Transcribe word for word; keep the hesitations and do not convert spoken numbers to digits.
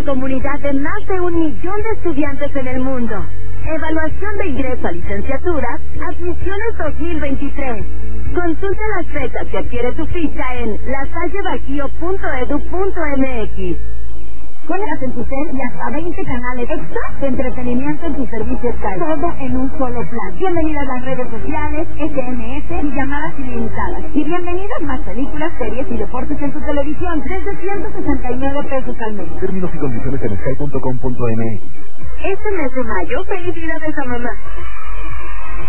comunidad de más de un millón de estudiantes en el mundo. Evaluación de ingreso a licenciaturas, admisiones dos mil veintitrés. Consulta las fechas y adquiere tu ficha en lasallebajío punto edu punto mx. Cuentas en tu cel y hasta veinte canales extra de entretenimiento en tu servicio Sky. Todo en un solo plan. Bienvenidas a las redes sociales, S M S y llamadas ilimitadas. Y bienvenidas más películas, series y deportes en tu televisión desde ciento sesenta y nueve pesos al mes. Términos y condiciones en sky punto com punto mx. Este mes de mayo, felicidades a mamá.